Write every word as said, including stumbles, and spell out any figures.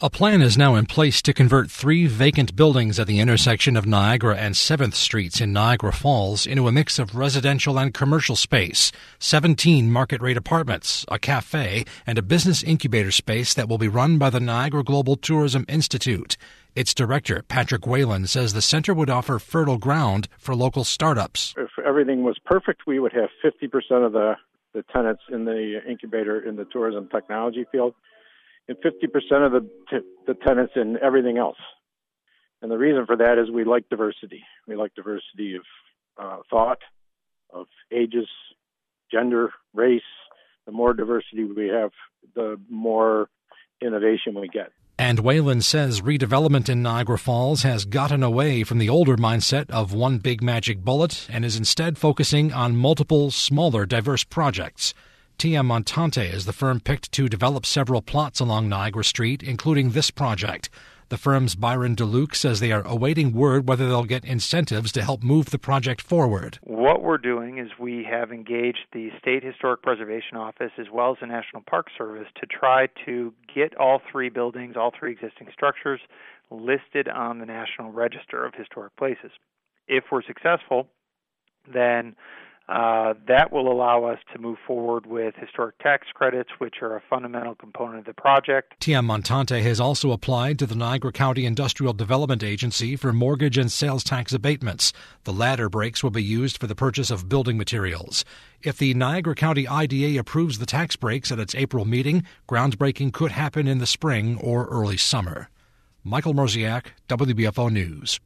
A plan is now in place to convert three vacant buildings at the intersection of Niagara and seventh Streets in Niagara Falls into a mix of residential and commercial space, seventeen market-rate apartments, a cafe, and a business incubator space that will be run by the Niagara Global Tourism Institute. Its director, Patrick Whalen, says the center would offer fertile ground for local startups. If everything was perfect, we would have fifty percent of the, the tenants in the incubator in the tourism technology field, and fifty percent of the t- the tenants in everything else. And the reason for that is we like diversity. We like diversity of uh, thought, of ages, gender, race. The more diversity we have, the more innovation we get. And Whalen says redevelopment in Niagara Falls has gotten away from the older mindset of one big magic bullet and is instead focusing on multiple, smaller, diverse projects. T M Montante is the firm picked to develop several plots along Niagara Street, including this project. The firm's Byron DeLuke says they are awaiting word whether they'll get incentives to help move the project forward. What we're doing is we have engaged the State Historic Preservation Office as well as the National Park Service to try to get all three buildings, all three existing structures, listed on the National Register of Historic Places. If we're successful, then Uh, that will allow us to move forward with historic tax credits, which are a fundamental component of the project. T M Montante has also applied to the Niagara County Industrial Development Agency for mortgage and sales tax abatements. The latter breaks will be used for the purchase of building materials. If the Niagara County I D A approves the tax breaks at its April meeting, groundbreaking could happen in the spring or early summer. Michael Mroziak, W B F O News.